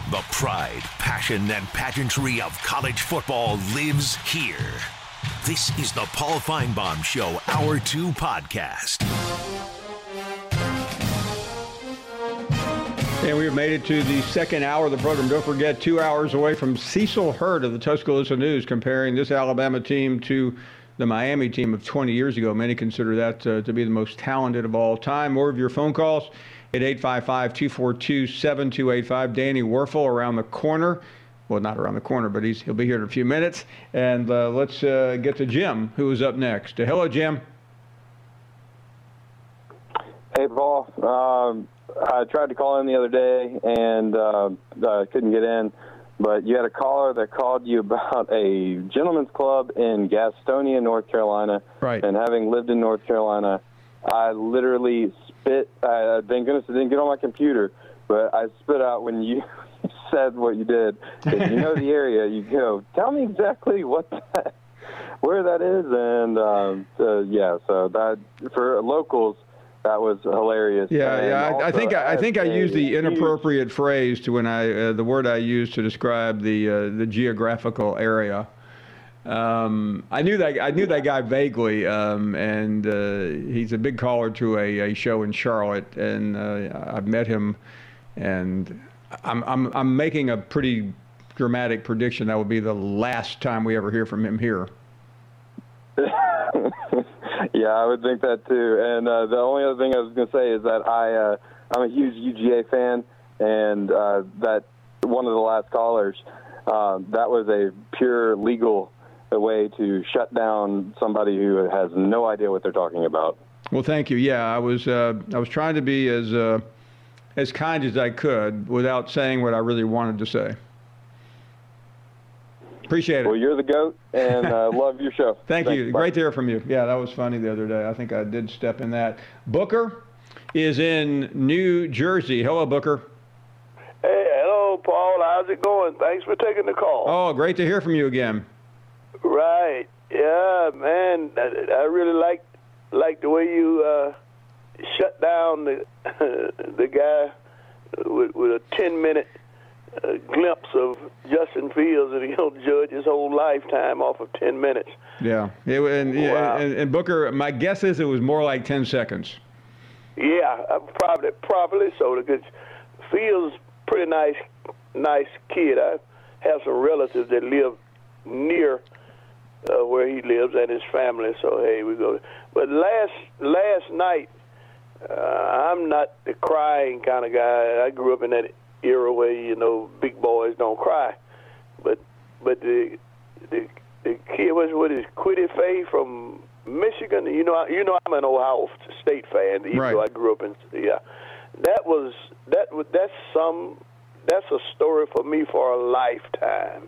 The pride, passion, and pageantry of college football lives here. This is the Paul Feinbaum Show Hour 2 podcast. And we've made it to the second hour of the program. Don't forget, 2 hours away from Cecil Hurt of the Tuscaloosa News, comparing this Alabama team to the Miami team of 20 years ago. Many consider that to be the most talented of all time. More of your phone calls at 855-242-7285. Danny Werfel around the corner. Well, not around the corner, but he'll be here in a few minutes. And let's get to Jim, who is up next. Hello, Jim. Hey, Paul. I tried to call in the other day and couldn't get in. But you had a caller that called you about a gentleman's club in Gastonia, North Carolina. Right. And having lived in North Carolina, I literally spit. Thank goodness it didn't get on my computer, but I spit out when you said what you did. If you know the area, you go, tell me exactly where that is. And, so that for locals, that was hilarious. I think I used the inappropriate phrase to when the word I used to describe the geographical area. I knew that guy vaguely, and he's a big caller to a show in Charlotte, and I've met him, and I'm making a pretty dramatic prediction that will be the last time we ever hear from him here. Yeah, I would think that too. And the only other thing I was going to say is that I'm a huge UGA fan, and that one of the last callers, that was a pure legal way to shut down somebody who has no idea what they're talking about. Well, thank you. Yeah, I was trying to be as kind as I could without saying what I really wanted to say. Appreciate it. Well, you're the GOAT, and love your show. Thanks, you. Bye. Great to hear from you. Yeah, that was funny the other day. I think I did step in that. Booker is in New Jersey. Hello, Booker. Hey, hello, Paul. How's it going? Thanks for taking the call. Oh, great to hear from you again. Right. Yeah, man. I really like the way you shut down the guy with a 10-minute glimpse of Justin Fields, and he'll judge his whole lifetime off of 10 minutes. Yeah. Wow. And Booker, my guess is it was more like 10 seconds. Yeah, probably so. Because Fields pretty nice kid. I have some relatives that live near where he lives and his family. So hey, we go. But last night, I'm not the crying kind of guy. I grew up in that era where big boys don't cry, but the kid what is Quiddy Fay from Michigan. I'm an Ohio State fan, even though I grew up in that's a story for me for a lifetime.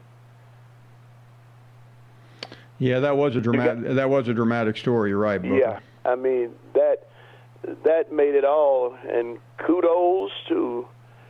Yeah, that was a dramatic story. You're right, Booker. Yeah, I mean that made it all, and kudos to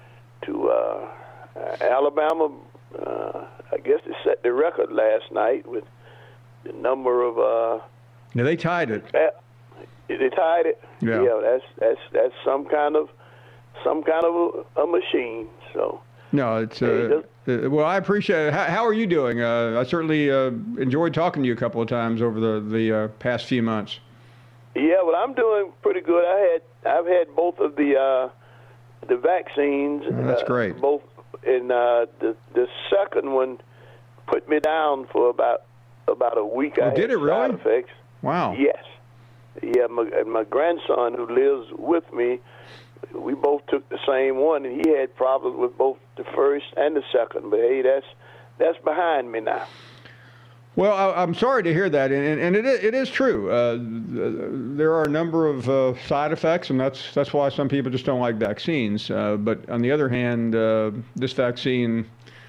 Alabama. I guess they set the record last night with the number of. Yeah, they tied it. They tied it. Yeah, that's some kind of a machine. So. No, it's well. I appreciate it. How are you doing? I certainly enjoyed talking to you a couple of times over the past few months. Yeah, well, I'm doing pretty good. I've had both of the vaccines. Oh, that's great. Both, and the second one put me down for about a week. Oh, did it really? Side effects. Wow. Yes. Yeah, my grandson who lives with me, we both took the same one, and he had problems with both the first and the second. But hey, that's behind me now. Well, I'm sorry to hear that, and it is true. There are a number of side effects, and that's why some people just don't like vaccines. But on the other hand, this vaccine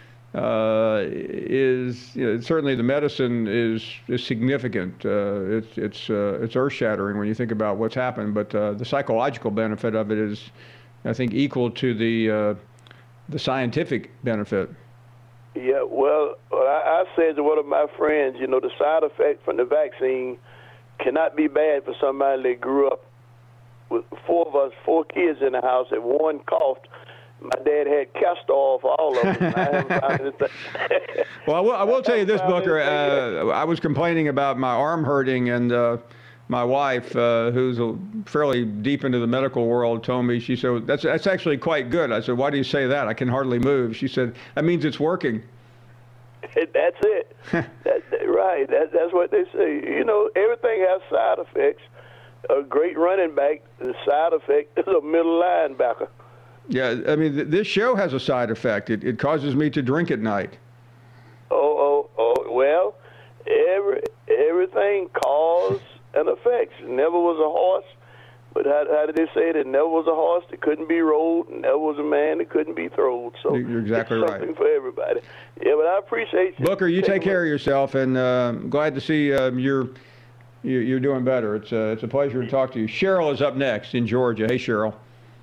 is certainly the medicine is significant. It's earth-shattering when you think about what's happened. But the psychological benefit of it is, I think, equal to the scientific benefit. Yeah, well, I said to one of my friends, the side effect from the vaccine cannot be bad for somebody that grew up with four kids in the house, and one coughed, My dad had castor oil for all of them. I haven't found anything. Well, I will tell you this, Booker. I was complaining about my arm hurting, and my wife, who's fairly deep into the medical world, told me, she said, that's actually quite good. I said, why do you say that? I can hardly move. She said, that means it's working. That's it. Right. That's what they say. You know, everything has side effects. A great running back, the side effect is a middle linebacker. Yeah, I mean, this show has a side effect. It causes me to drink at night. Oh, well, everything cause and effects. Never was a horse, but how did they say it? It never was a horse that couldn't be rode, and never was a man that couldn't be thrown. So you're exactly it's right. Something for everybody. Yeah, but I appreciate you. Booker, you take care of yourself, and I'm glad to see you're doing better. It's a pleasure to talk to you. Cheryl is up next in Georgia. Hey, Cheryl.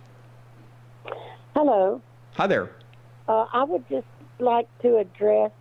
Hello. Hi there. I would just like to address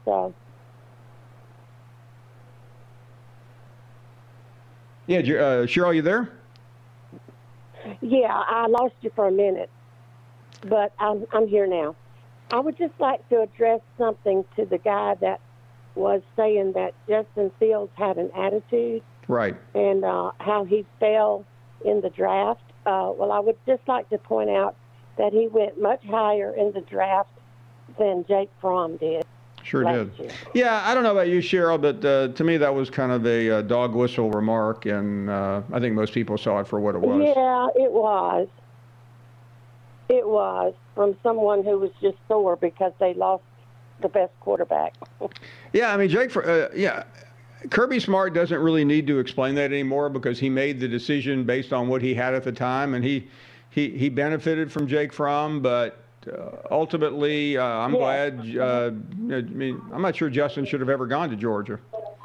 Yeah, Cheryl, you there? Yeah, I lost you for a minute, but I'm here now. I would just like to address something to the guy that was saying that Justin Fields had an attitude. Right. And how he fell in the draft. Well, I would just like to point out that he went much higher in the draft than Jake Fromm did. Sure did. Yeah, I don't know about you, Cheryl, but to me that was kind of a dog whistle remark, and I think most people saw it for what it was. Yeah, it was. It was from someone who was just sore because they lost the best quarterback. Yeah, I mean, Kirby Smart doesn't really need to explain that anymore because he made the decision based on what he had at the time, and he benefited from Jake Fromm, but ultimately, I'm glad. I mean, I'm not sure Justin should have ever gone to Georgia.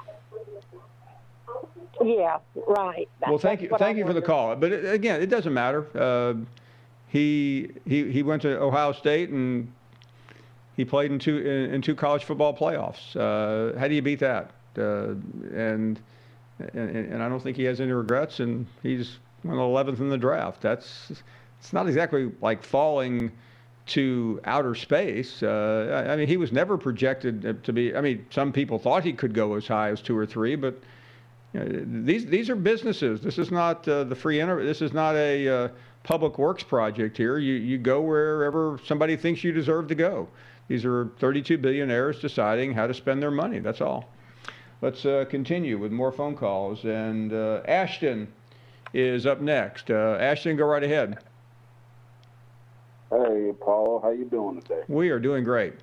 Yeah, right. Well, thank you for the call. But again, it doesn't matter. He went to Ohio State and he played in two college football playoffs. How do you beat that? And I don't think he has any regrets. And he's won 11th in the draft. It's not exactly like falling to outer space. I mean, he was never projected to be. I mean, some people thought he could go as high as 2 or 3, but these are businesses. This is not the free internet. This is not a public works project here. You go wherever somebody thinks you deserve to go. These are 32 billionaires deciding how to spend their money. That's all. Let's continue with more phone calls. And Ashton is up next. Ashton, go right ahead. Hey, Paul. How you doing today? We are doing great.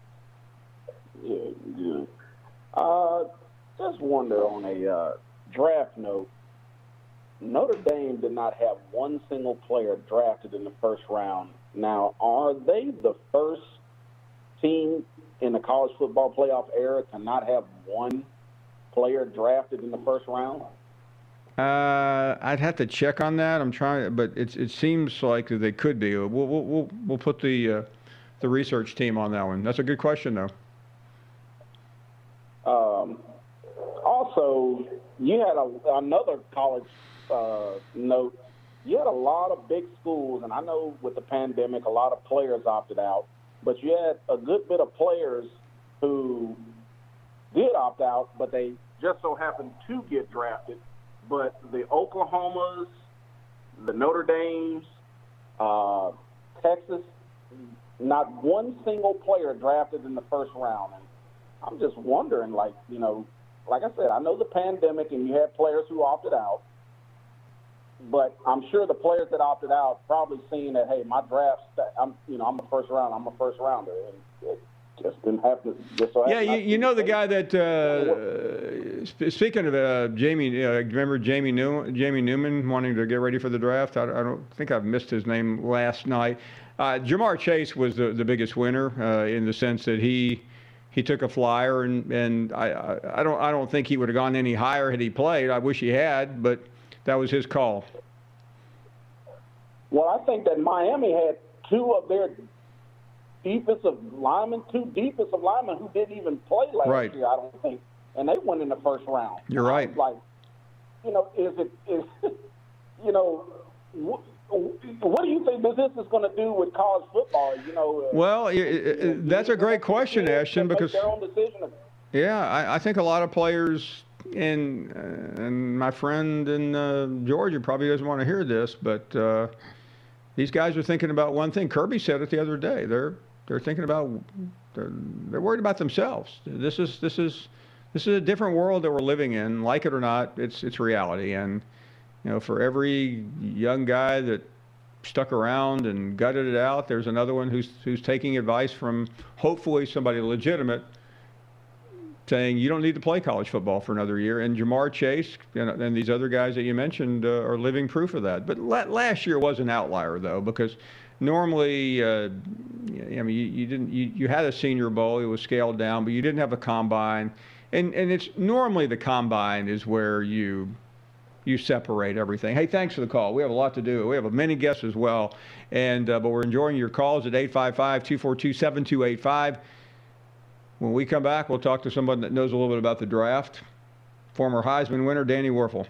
Good. Just wonder on a draft note, Notre Dame did not have one single player drafted in the first round. Now, are they the first team in the college football playoff era to not have one player drafted in the first round? I'd have to check on that. I'm trying, but it seems like they could be. We'll put the research team on that one. That's a good question, though. Also, you had another college note. You had a lot of big schools, and I know with the pandemic, a lot of players opted out, but you had a good bit of players who did opt out, but they just so happened to get drafted. But the Oklahomas, the Notre Dames, Texas, not one single player drafted in the first round. And I'm just wondering, like I said, I know the pandemic and you had players who opted out, but I'm sure the players that opted out probably seen that, hey, my draft, I'm a first rounder, and it just didn't happen. Yeah, you know the guy that. Speaking of Jamie, remember Jamie Newman wanting to get ready for the draft? I don't think I've missed his name last night. Jamar Chase was the biggest winner in the sense that he took a flyer, and I don't think he would have gone any higher had he played. I wish he had, but that was his call. Well, I think that Miami had two defensive linemen who didn't even play last year, I don't think, and they went in the first round. You're right. Like, what do you think this is going to do with college football? Well, that's a great question, Ashton, because their own decision. Yeah, I think a lot of players, and my friend in Georgia probably doesn't want to hear this, but these guys are thinking about one thing. Kirby said it the other day. They're thinking about they're worried about themselves. This is a different world that we're living in. Like it or not, it's reality. And for every young guy that stuck around and gutted it out, there's another one who's taking advice from hopefully somebody legitimate, saying you don't need to play college football for another year. And Jamar Chase and these other guys that you mentioned are living proof of that. But last year was an outlier, though, because normally, you had a Senior Bowl. It was scaled down, but you didn't have a combine. And it's normally the combine is where you separate everything. Hey, thanks for the call. We have a lot to do. We have many guests as well. And but we're enjoying your calls at 855-242-7285. When we come back, we'll talk to someone that knows a little bit about the draft. Former Heisman winner, Danny Wuerffel.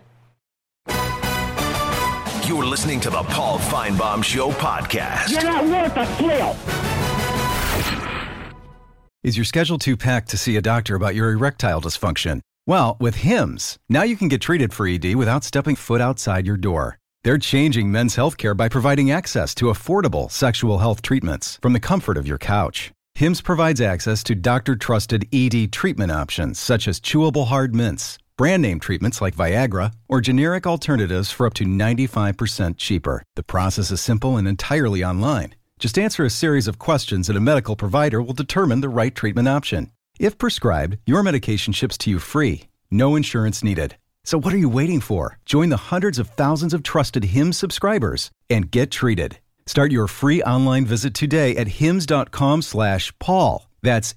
You're listening to the Paul Finebaum Show podcast. You're not worth a flail. Is your schedule too packed to see a doctor about your erectile dysfunction? Well, with Hims, now you can get treated for ED without stepping foot outside your door. They're changing men's healthcare by providing access to affordable sexual health treatments from the comfort of your couch. Hims provides access to doctor-trusted ED treatment options such as chewable hard mints, brand name treatments like Viagra, or generic alternatives for up to 95% cheaper. The process is simple and entirely online. Just answer a series of questions and a medical provider will determine the right treatment option. If prescribed, your medication ships to you free. No insurance needed. So what are you waiting for? Join the hundreds of thousands of trusted Hims subscribers and get treated. Start your free online visit today at hims.com/Paul. That's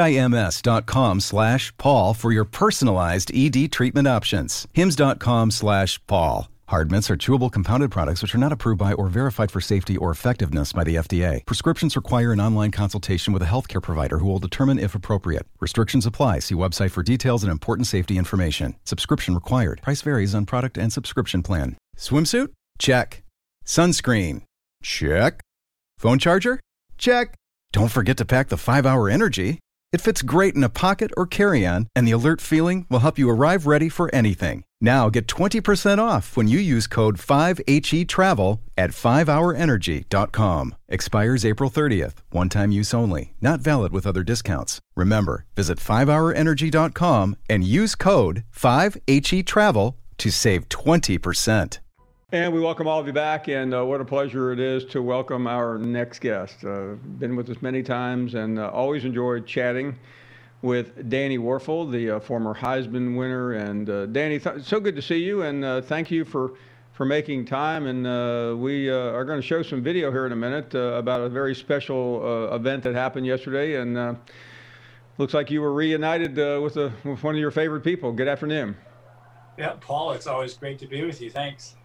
HIMS.com/Paul for your personalized ED treatment options. hims.com/Paul. Hard mints are chewable compounded products which are not approved by or verified for safety or effectiveness by the FDA. Prescriptions require an online consultation with a healthcare provider who will determine if appropriate. Restrictions apply. See website for details and important safety information. Subscription required. Price varies on product and subscription plan. Swimsuit? Check. Sunscreen? Check. Phone charger? Check. Don't forget to pack the 5-Hour Energy. It fits great in a pocket or carry-on, and the alert feeling will help you arrive ready for anything. Now get 20% off when you use code 5HETRAVEL at 5hourenergy.com. Expires April 30th. One-time use only. Not valid with other discounts. Remember, visit 5hourenergy.com and use code 5HETRAVEL to save 20%. And we welcome all of you back, and what a pleasure it is to welcome our next guest. Been with us many times and always enjoyed chatting with Danny Wuerffel, the former Heisman winner. And Danny, so good to see you, and thank you for making time. And we are going to show some video here in a minute about a very special event that happened yesterday. And looks like you were reunited with one of your favorite people. Good afternoon. Yeah, Paul, it's always great to be with you. Thanks.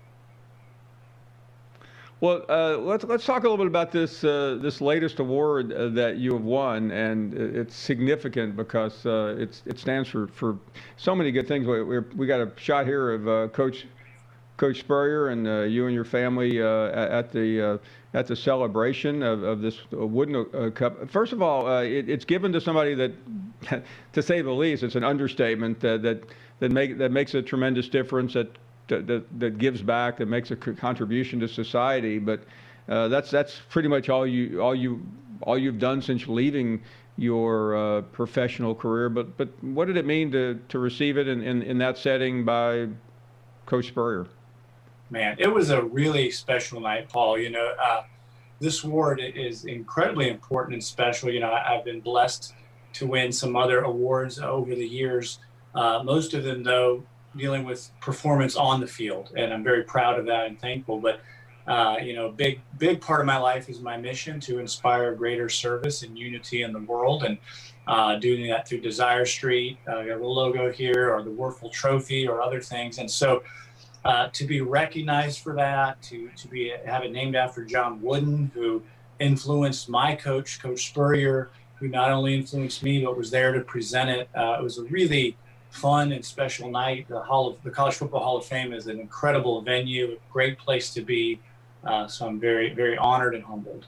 Well, let's talk a little bit about this latest award that you have won, and it's significant because it stands for so many good things. We got a shot here of Coach Spurrier and you and your family at the celebration of this Wooden Cup. First of all, it's given to somebody that, to say the least, it's an understatement that makes a tremendous difference. That gives back, that makes a contribution to society. But that's pretty much all you've done since leaving your professional career. But what did it mean to receive it in that setting by Coach Spurrier? Man, it was a really special night, Paul. This award is incredibly important and special. I've been blessed to win some other awards over the years. Most of them, though, dealing with performance on the field, and I'm very proud of that and thankful. But big part of my life is my mission to inspire greater service and unity in the world, and doing that through Desire Street, got a logo here, or the Wuerffel Trophy, or other things. And so to be recognized for that, to have it named after John Wooden, who influenced my coach, Coach Spurrier, who not only influenced me but was there to present it. It was a really fun and special night. The College Football Hall of Fame is an incredible venue, a great place to be. So I'm very, very honored and humbled.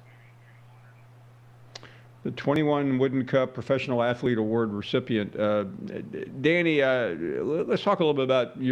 The 21 Wooden Cup Professional Athlete Award recipient, Danny. Let's talk a little bit about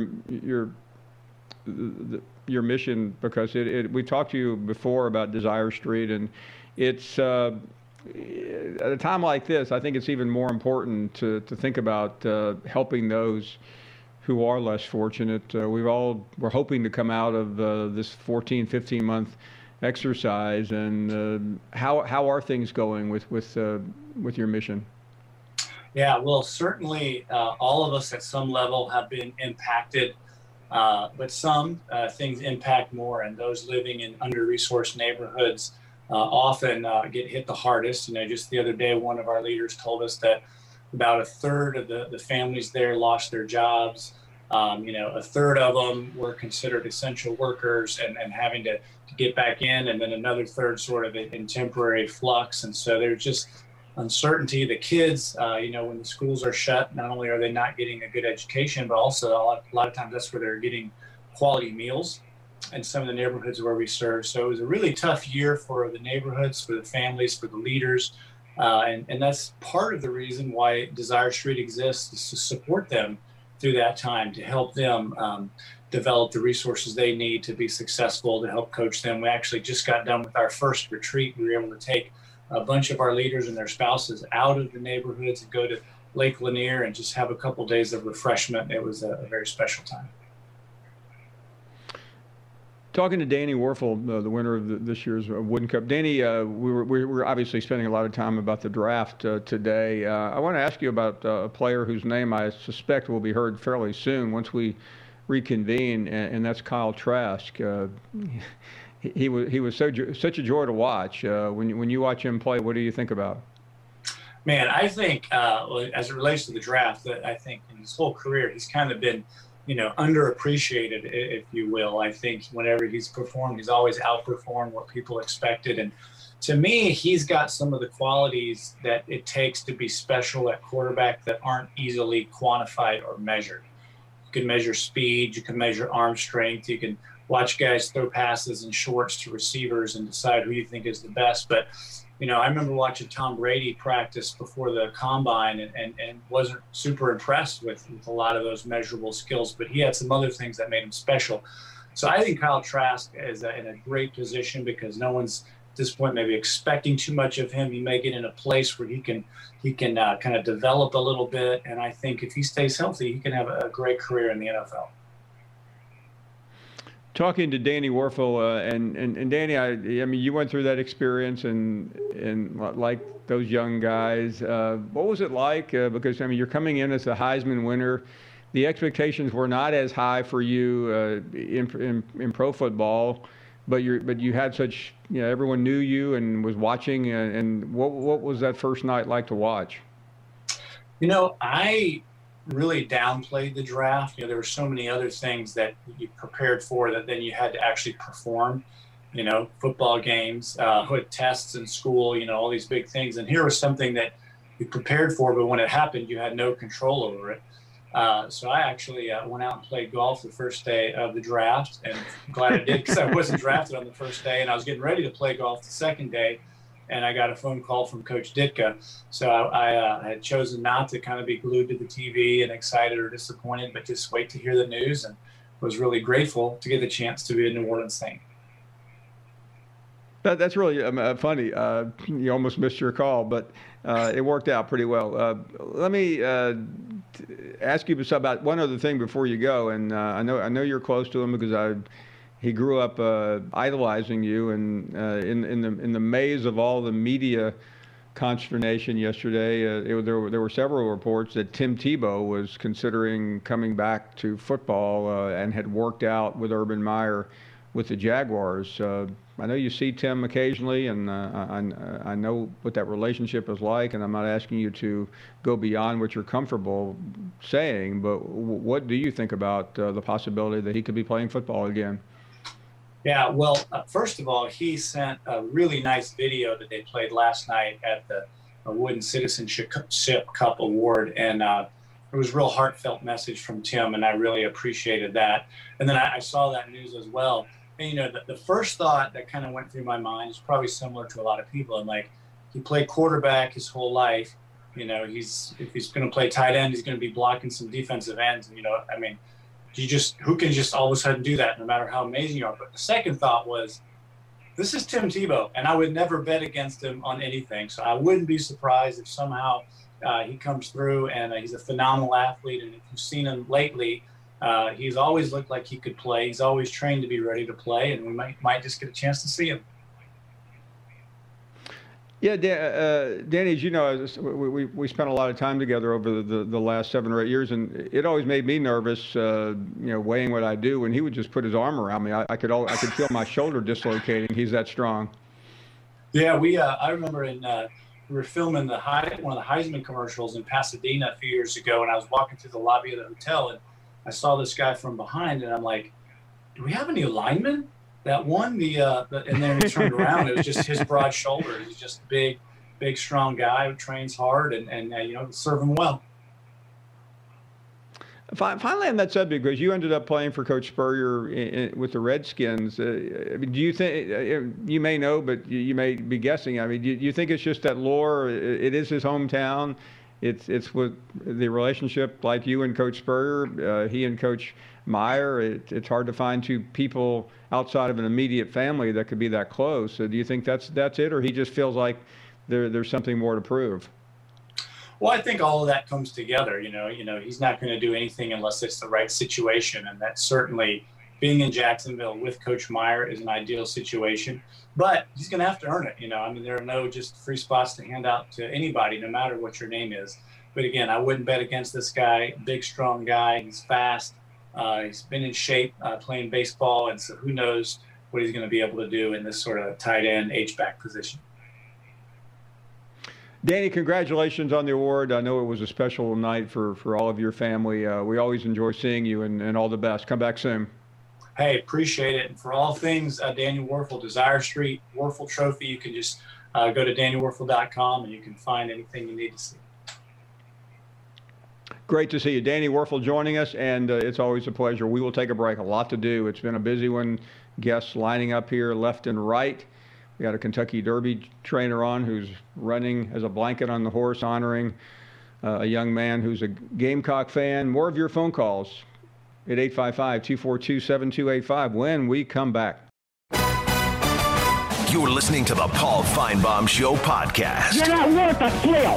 your mission, because we talked to you before about Desire Street, and it's at a time like this, I think it's even more important to think about helping those who are less fortunate. We're hoping to come out of this 14, 15-month exercise, and how are things going with your mission? Yeah, well, certainly all of us at some level have been impacted, but some things impact more, and those living in under-resourced neighborhoods often get hit the hardest. Just the other day, one of our leaders told us that about a third of the families there lost their jobs. A third of them were considered essential workers and having to get back in, and then another third sort of in temporary flux. And so there's just uncertainty. The kids, when the schools are shut, not only are they not getting a good education, but also a lot of times that's where they're getting quality meals in some of the neighborhoods where we serve. So it was a really tough year for the neighborhoods, for the families, for the leaders. And that's part of the reason why Desire Street exists, is to support them through that time, to help them develop the resources they need to be successful, to help coach them. We actually just got done with our first retreat. We were able to take a bunch of our leaders and their spouses out of the neighborhoods and go to Lake Lanier and just have a couple days of refreshment. It was a very special time. Talking to Danny Wuerffel, the winner of this year's Wooden Cup. Danny, we were obviously spending a lot of time about the draft today. I want to ask you about a player whose name I suspect will be heard fairly soon once we reconvene, and that's Kyle Trask. He was such a joy to watch. When you watch him play, what do you think about? Man, I think as it relates to the draft, I think in his whole career he's kind of been underappreciated, if you will. I think whenever he's performed, he's always outperformed what people expected. And to me, he's got some of the qualities that it takes to be special at quarterback that aren't easily quantified or measured. You can measure speed, you can measure arm strength, you can watch guys throw passes in shorts to receivers and decide who you think is the best. But I remember watching Tom Brady practice before the combine and wasn't super impressed with a lot of those measurable skills, but he had some other things that made him special. So I think Kyle Trask is in a great position because no one's at this point maybe expecting too much of him. He may get in a place where he can kind of develop a little bit, and I think if he stays healthy, he can have a great career in the NFL. Talking to Danny Wuerffel, and Danny, I mean, you went through that experience, and like those young guys, what was it like? Because I mean, you're coming in as a Heisman winner. The expectations were not as high for you in pro football, but you had such, everyone knew you and was watching. And what was that first night like to watch? I really downplayed the draft. There were so many other things that you prepared for that then you had to actually perform, football games, tests in school, all these big things. And here was something that you prepared for, but when it happened, you had no control over it. So I actually went out and played golf the first day of the draft, and I'm glad I did because I wasn't drafted on the first day, and I was getting ready to play golf the second day. And I got a phone call from Coach Ditka. So I had chosen not to kind of be glued to the TV and excited or disappointed, but just wait to hear the news, and was really grateful to get the chance to be a New Orleans Saint. That's really funny. You almost missed your call, but it worked out pretty well. Let me ask you about one other thing before you go. And I know you're close to him because he grew up idolizing you, and in the maze of all the media consternation yesterday, there were several reports that Tim Tebow was considering coming back to football and had worked out with Urban Meyer with the Jaguars. I know you see Tim occasionally, and I know what that relationship is like, and I'm not asking you to go beyond what you're comfortable saying, but what do you think about the possibility that he could be playing football again? Yeah, well, first of all, he sent a really nice video that they played last night at the Wooden Citizenship Cup Award, and it was a real heartfelt message from Tim, and I really appreciated that. And then I saw that news as well. And, you know, the first thought that kind of went through my mind is probably similar to a lot of people. I'm like, he played quarterback his whole life. You know, if he's going to play tight end, he's going to be blocking some defensive ends. You know, I mean, who can just all of a sudden do that no matter how amazing you are? But the second thought was, this is Tim Tebow, and I would never bet against him on anything. So I wouldn't be surprised if somehow he comes through, and he's a phenomenal athlete. And if you've seen him lately, he's always looked like he could play. He's always trained to be ready to play, and we might just get a chance to see him. Yeah, Danny, as you know, we spent a lot of time together over the last 7 or 8 years, and it always made me nervous, you know, weighing what I do. When he would just put his arm around me, I could feel my shoulder dislocating. He's that strong. Yeah, I remember we were filming one of the Heisman commercials in Pasadena a few years ago, and I was walking through the lobby of the hotel, and I saw this guy from behind, and I'm like, do we have any linemen that won and then he turned around, it was just his broad shoulders. He's just a big, strong guy who trains hard and you know, serve him well. Finally, on that subject, because you ended up playing for Coach Spurrier with the Redskins, I mean, do you think, you may know, but you may be guessing, I mean, do you think it's just that lore, it is his hometown, it's with the relationship like you and Coach Spurrier, he and Coach Meyer, it's hard to find two people outside of an immediate family that could be that close. So do you think that's it, or he just feels like there's something more to prove? Well, I think all of that comes together. You know, he's not going to do anything unless it's the right situation, and that's certainly being in Jacksonville with Coach Meyer is an ideal situation. But he's going to have to earn it. You know, I mean, there are no just free spots to hand out to anybody, no matter what your name is. But again, I wouldn't bet against this guy. Big, strong guy. He's fast. He's been in shape playing baseball, and so who knows what he's going to be able to do in this sort of tight end H-back position. Danny, congratulations on the award. I know it was a special night for all of your family. We always enjoy seeing you, and all the best. Come back soon. Hey, appreciate it. And for all things Daniel Wuerffel, Desire Street, Wuerffel Trophy, you can just go to danielwuerffel.com, and you can find anything you need to see. Great to see you. Danny Wuerffel joining us, and it's always a pleasure. We will take a break. A lot to do. It's been a busy one. Guests lining up here left and right. We got a Kentucky Derby trainer on who's running as a blanket on the horse, honoring a young man who's a Gamecock fan. More of your phone calls at 855-242-7285 when we come back. You're listening to the Paul Finebaum Show podcast. You're not worth a flip.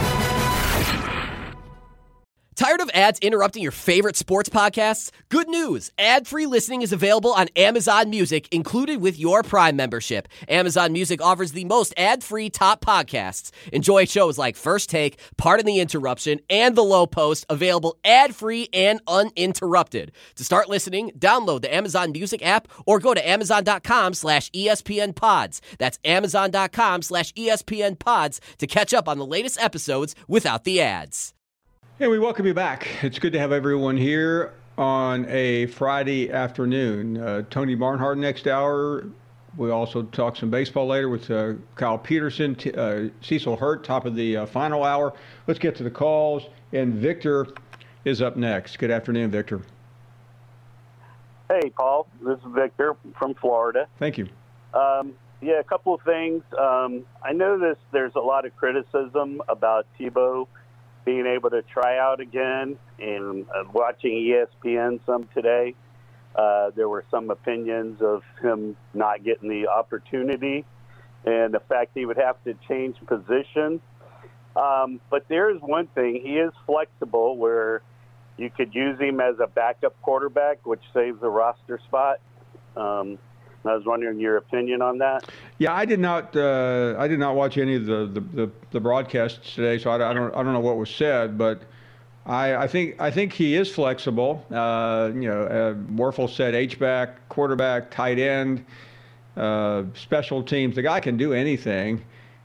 Tired of ads interrupting your favorite sports podcasts? Good news! Ad-free listening is available on Amazon Music, included with your Prime membership. Amazon Music offers the most ad-free top podcasts. Enjoy shows like First Take, Pardon the Interruption, and The Low Post, available ad-free and uninterrupted. To start listening, download the Amazon Music app or go to amazon.com/ESPN Pods. That's amazon.com/ESPN Pods to catch up on the latest episodes without the ads. Hey, we welcome you back. It's good to have everyone here on a Friday afternoon. Tony Barnhart next hour. We'll also talk some baseball later with Kyle Peterson, Cecil Hurt, top of the final hour. Let's get to the calls. And Victor is up next. Good afternoon, Victor. Hey, Paul. This is Victor from Florida. Thank you. A couple of things. I know there's a lot of criticism about Tebow being able to try out again, and watching ESPN some today, there were some opinions of him not getting the opportunity and the fact he would have to change position. But there is one thing. He is flexible where you could use him as a backup quarterback, which saves a roster spot. I was wondering your opinion on that. Yeah, I did not watch any of the broadcasts today, so I don't know what was said, but I think he is flexible. Wuerffel said H-back, quarterback, tight end, special teams. The guy can do anything,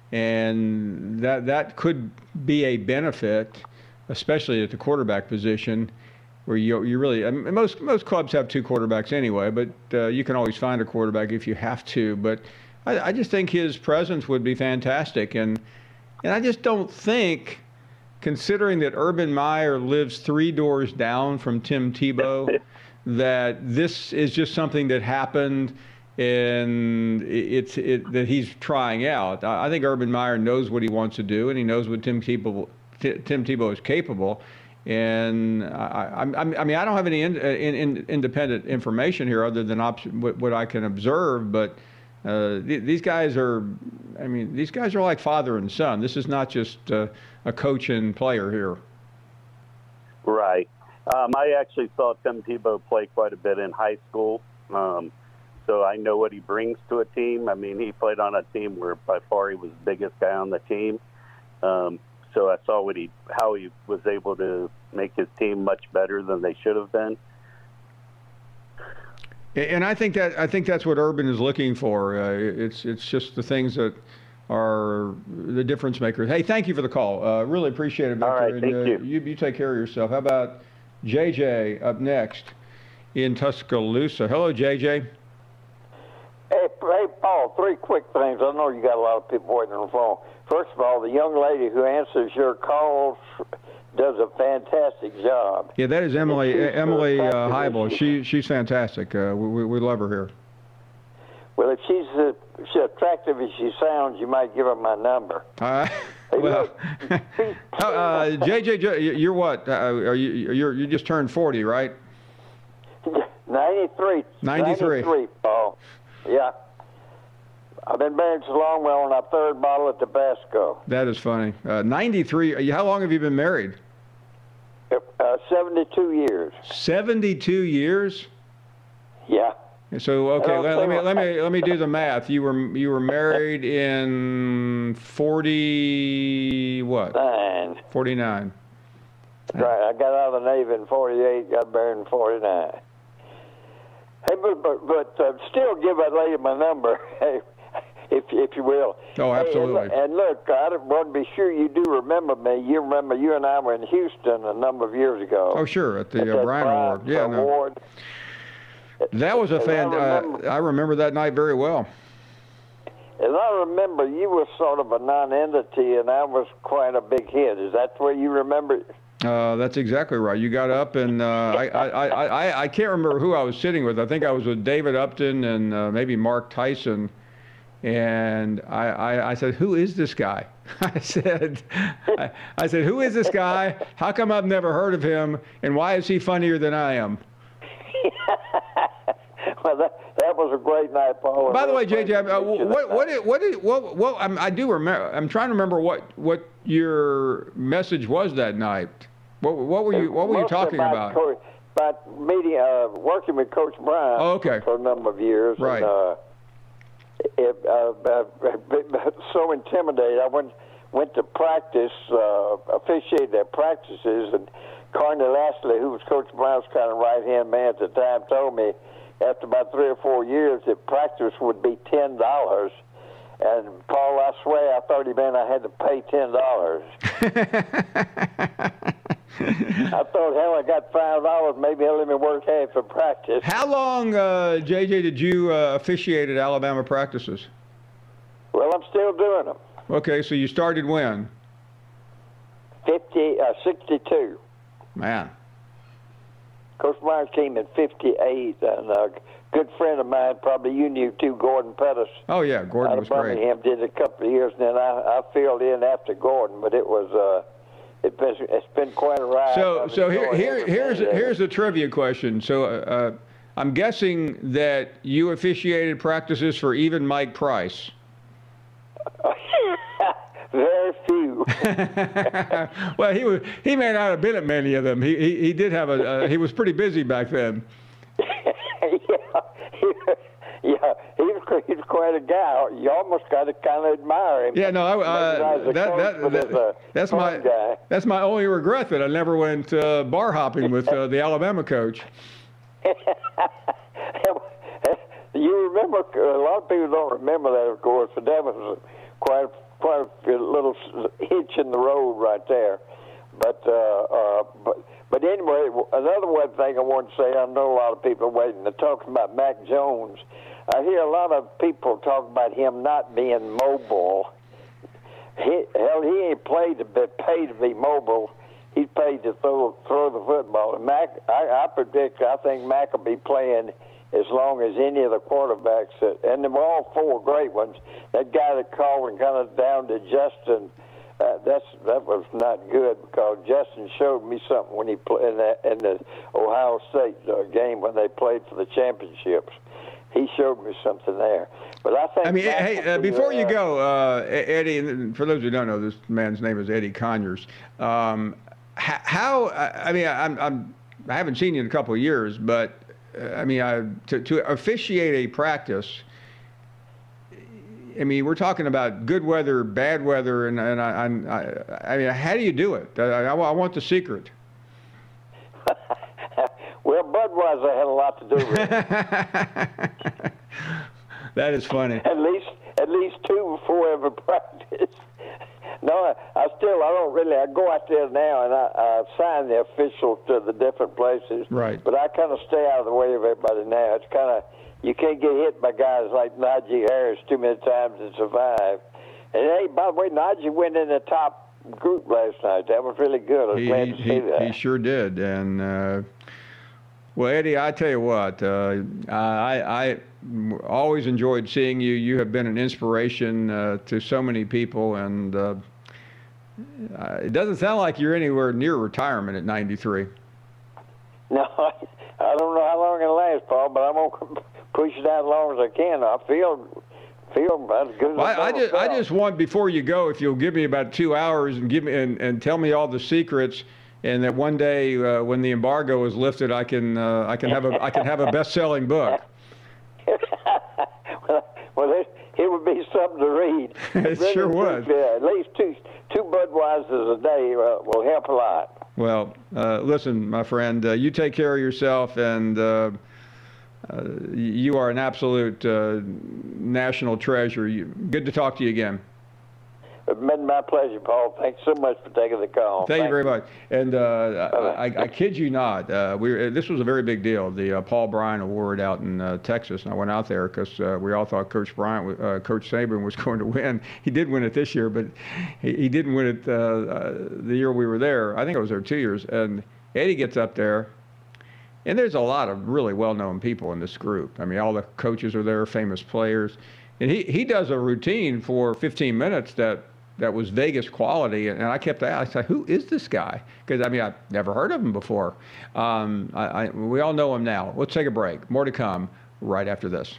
and that could be a benefit, especially at the quarterback position, where you really, most clubs have two quarterbacks anyway, but you can always find a quarterback if you have to. But I just think his presence would be fantastic, and I just don't think, considering that Urban Meyer lives 3 doors down from Tim Tebow, that this is just something that happened and that he's trying out. I think Urban Meyer knows what he wants to do, and he knows what Tim Tebow is capable. And I mean, I don't have any independent information here other than what I can observe. But these guys are like father and son. This is not just a coach and player here. Right. I actually saw Tim Tebow play quite a bit in high school. So I know what he brings to a team. I mean, he played on a team where by far he was the biggest guy on the team. So I saw how he was able to make his team much better than they should have been. And I think that's what Urban is looking for. It's just the things that are the difference makers. Hey, thank you for the call. Really appreciate it, Victor. All right, thank you. You take care of yourself. How about JJ up next in Tuscaloosa? Hello, JJ. Hey, Paul, 3 quick things. I know you got a lot of people waiting on the phone. First of all, the young lady who answers your calls does a fantastic job. Yeah, that is Emily Heibel. She's fantastic. We love her here. Well, if she's attractive as she sounds, you might give her my number. Well, JJ, you're what? You just turned 40, right? 93. 93, Paul. Yeah. I've been married so long, we're on our 3rd bottle of Tabasco. That is funny. 93. How long have you been married? 72 years. 72 years? Yeah. So okay, let me do the math. You were married in 40 what? 49. Right. I got out of the Navy in 48. Got married in 49. Hey, but still give that lady my number, if you will. Oh, absolutely. Hey, and look, I want to be sure you do remember me. You remember you and I were in Houston a number of years ago. Oh, sure, at the Bryant Award. Yeah, Award. That was a fan. I remember that night very well. And I remember you were sort of a non-entity, and I was quite a big hit. Is that the way you remember it? That's exactly right. You got up, and I can't remember who I was sitting with. I think I was with David Upton and maybe Mark Tyson. And I said, "Who is this guy?" I said, "Who is this guy? How come I've never heard of him? And why is he funnier than I am?" Well, that was a great night, Paul. By the way, JJ, I do remember. I'm trying to remember what your message was that night. What were you talking about? About meeting, working with Coach Bryant. Oh, okay. For a number of years. Right. And, so intimidated. I went to practice, officiated their practices, and Carney Lashley, who was Coach Bryant's kind of right-hand man at the time, told me after about 3 or 4 years that practice would be $10. And, Paul, I swear I thought he meant I had to pay $10. I thought, hell, I got $5. Maybe he'll let me work half for practice. How long, JJ, did you officiate at Alabama practices? Well, I'm still doing them. Okay, so you started when? 62. Man. Coach Myers came in 58, and a good friend of mine, probably you knew too, Gordon Pettis. Oh, yeah, Gordon was great. Birmingham did a couple of years, and then I filled in after Gordon, but it was it's been quite a ride. So here's a trivia question. So I'm guessing that you officiated practices for even Mike Price. Very few. Well, he may not have been at many of them. He did have he was pretty busy back then. Yeah, he's quite a guy. You almost got to kind of admire him. Yeah, no, that's my only regret, that I never went bar hopping with the Alabama coach. You remember? A lot of people don't remember that, of course, but that was quite a little hitch in the road right there. But anyway, another one thing I want to say, I know a lot of people are waiting to talk about Mac Jones. I hear a lot of people talk about him not being mobile. He ain't paid to be mobile. he's paid to throw the football. And Mac, I think Mac will be playing as long as any of the quarterbacks. And they were all four great ones. That guy that called and kind of down to Justin, that was not good, because Justin showed me something when he played in the Ohio State game when they played for the championships. He showed me something there. But I think. Before you go, Eddie, and for those who don't know, this man's name is Eddie Conyers. I haven't seen you in a couple of years, but to officiate a practice. I mean, we're talking about good weather, bad weather, and how do you do it? I want the secret. Well, Budweiser had a lot to do with it. That is funny. At least two before every practice. No, I go out there now and I sign the officials to the different places. Right. But I kind of stay out of the way of everybody now. It's kind of, you can't get hit by guys like Najee Harris too many times and survive. And hey, by the way, Najee went in the top group last night. That was really good. I was glad to see that. He sure did. And well, Eddie, I tell you what, I always enjoyed seeing you. You have been an inspiration to so many people, and it doesn't sound like you're anywhere near retirement at 93. No, I don't know how long it'll last, Paul, but I'm going to push it out as long as I can. I feel as good as I just want, before you go, if you'll give me about 2 hours and give me and tell me all the secrets, and that one day when the embargo is lifted, I can have a best-selling book. Well, it would be something to read. It really sure would. At least two Budweisers a day will help a lot. Well, listen, my friend, you take care of yourself, and you are an absolute national treasure. Good to talk to you again. It's been my pleasure, Paul. Thanks so much for taking the call. Thank you very much. And I kid you not, this was a very big deal, the Paul Bryant Award out in Texas. And I went out there because we all thought Coach Saban was going to win. He did win it this year, but he didn't win it the year we were there. I think I was there 2 years. And Eddie gets up there, and there's a lot of really well-known people in this group. I mean, all the coaches are there, famous players. And he does a routine for 15 minutes that was Vegas quality, and I kept asking, who is this guy? Because, I've never heard of him before. We all know him now. Let's take a break. More to come right after this.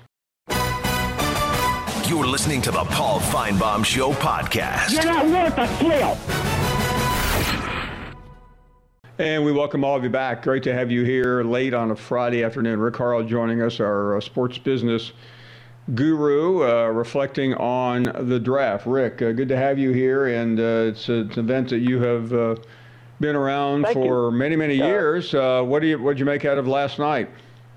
You're listening to the Paul Feinbaum Show podcast. You're not worth a flip. And we welcome all of you back. Great to have you here late on a Friday afternoon. Rick Harrell joining us, our sports business guru, reflecting on the draft. Rick, good to have you here, and it's an event that you have been around for many years. What did you make out of last night?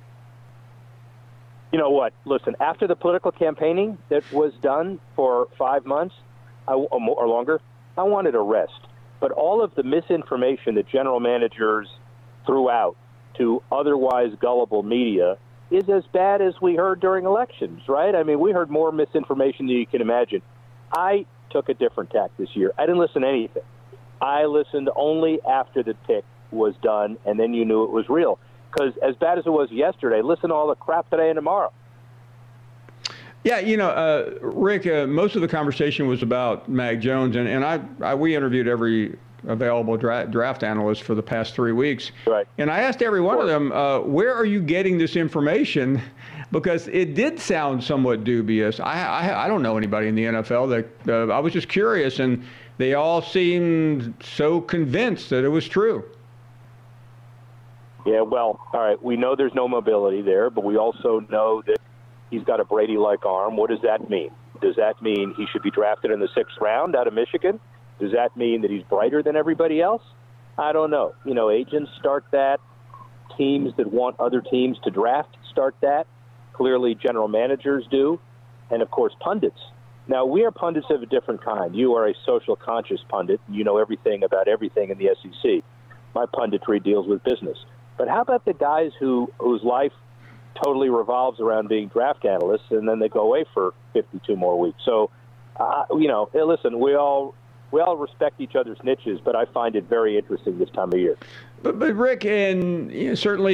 You know what? Listen, after the political campaigning that was done for 5 months or longer, I wanted a rest. But all of the misinformation that general managers threw out to otherwise gullible media is as bad as we heard during elections, right? I mean, we heard more misinformation than you can imagine. I took a different tack this year. I didn't listen to anything. I listened only after the pick was done, and then you knew it was real. Because as bad as it was yesterday, listen to all the crap today and tomorrow. Yeah, Rick, most of the conversation was about Mac Jones, and we interviewed every available draft analyst for the past 3 weeks. Right. And I asked every one of them, where are you getting this information? Because it did sound somewhat dubious. I don't know anybody in the NFL that I was just curious, and they all seemed so convinced that it was true. Yeah, well, all right, we know there's no mobility there, but we also know that he's got a Brady-like arm. What does that mean? Does that mean he should be drafted in the 6th round out of Michigan? Does that mean that he's brighter than everybody else? I don't know. Agents start that. Teams that want other teams to draft start that. Clearly, general managers do. And, of course, pundits. Now, we are pundits of a different kind. You are a social conscious pundit. You know everything about everything in the SEC. My punditry deals with business. But how about the guys whose life totally revolves around being draft analysts, and then they go away for 52 more weeks? So, listen, we all we all respect each other's niches, but I find it very interesting this time of year. But Rick, and certainly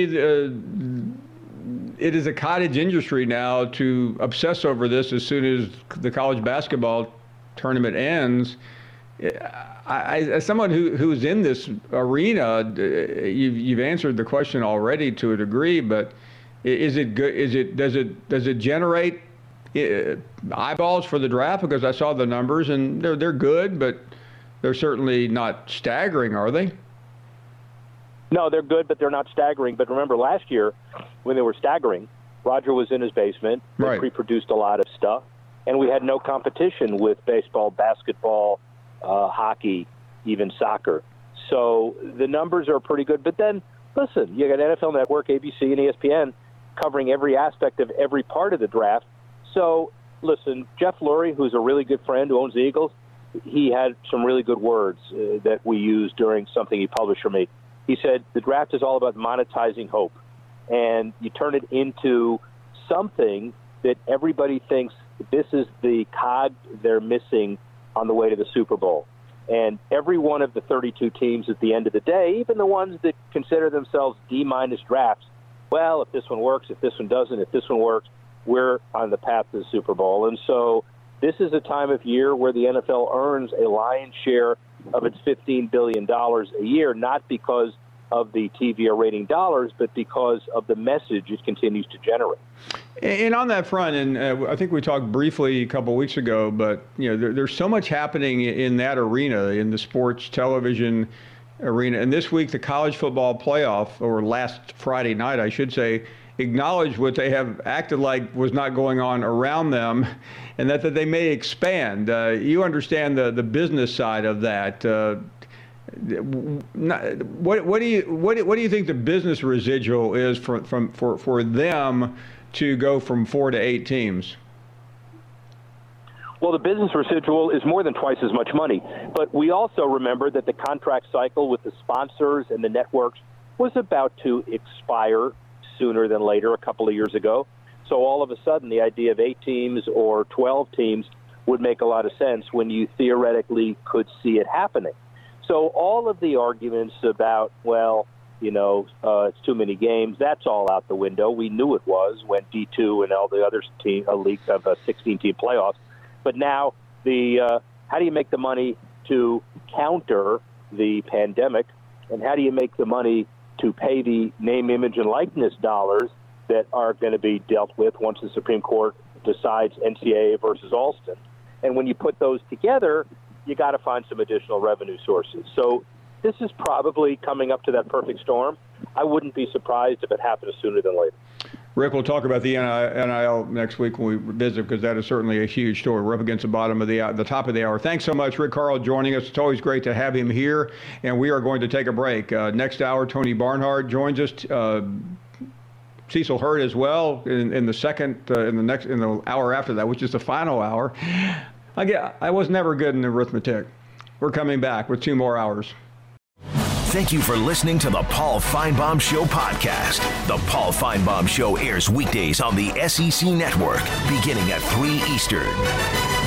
it is a cottage industry now to obsess over this as soon as the college basketball tournament ends. As someone who's in this arena, you've answered the question already to a degree, but is it good? Does it generate eyeballs for the draft? Because I saw the numbers and they're good, but they're certainly not staggering, are they? No, they're good, but they're not staggering. But remember, last year when they were staggering, Roger was in his basement. They pre-produced a lot of stuff, and we had no competition with baseball, basketball, hockey, even soccer. So the numbers are pretty good. But then, listen, you got NFL Network, ABC, and ESPN covering every aspect of every part of the draft. So, listen, Jeff Lurie, who's a really good friend who owns the Eagles, he had some really good words that we used during something he published for me. He said, the draft is all about monetizing hope. And you turn it into something that everybody thinks this is the cog they're missing on the way to the Super Bowl. And every one of the 32 teams at the end of the day, even the ones that consider themselves D-minus drafts, well, if this one works, if this one doesn't, if this one works, we're on the path to the Super Bowl. And so this is a time of year where the NFL earns a lion's share of its $15 billion a year, not because of the TV or rating dollars, but because of the message it continues to generate. And on that front, and I think we talked briefly a couple of weeks ago, but there's so much happening in that arena, in the sports television arena. And this week, the college football playoff, or last Friday night, I should say, acknowledged what they have acted like was not going on around them, and that they may expand. You understand the business side of that. What do you think the business residual is for them to go from 4 to 8 teams? Well, the business residual is more than twice as much money. But we also remember that the contract cycle with the sponsors and the networks was about to expire sooner than later a couple of years ago. So all of a sudden, the idea of 8 teams or 12 teams would make a lot of sense when you theoretically could see it happening. So all of the arguments about, well, it's too many games, that's all out the window. We knew it was when D2 and all the other leagues have a 16-team playoffs. But now how do you make the money to counter the pandemic, and how do you make the money to pay the name, image, and likeness dollars that are going to be dealt with once the Supreme Court decides NCAA versus Alston? And when you put those together, you got to find some additional revenue sources. So this is probably coming up to that perfect storm. I wouldn't be surprised if it happened sooner than later. Rick, we'll talk about the NIL next week when we visit, because that is certainly a huge story. We're up against the bottom of the top of the hour. Thanks so much, Rick Carl, joining us. It's always great to have him here, and we are going to take a break. Next hour, Tony Barnhart joins us. Cecil Hurd as well in the second, in the hour after that, which is the final hour. I was never good in arithmetic. We're coming back with 2 more hours. Thank you for listening to the Paul Finebaum Show podcast. The Paul Finebaum Show airs weekdays on the SEC Network, beginning at 3 Eastern.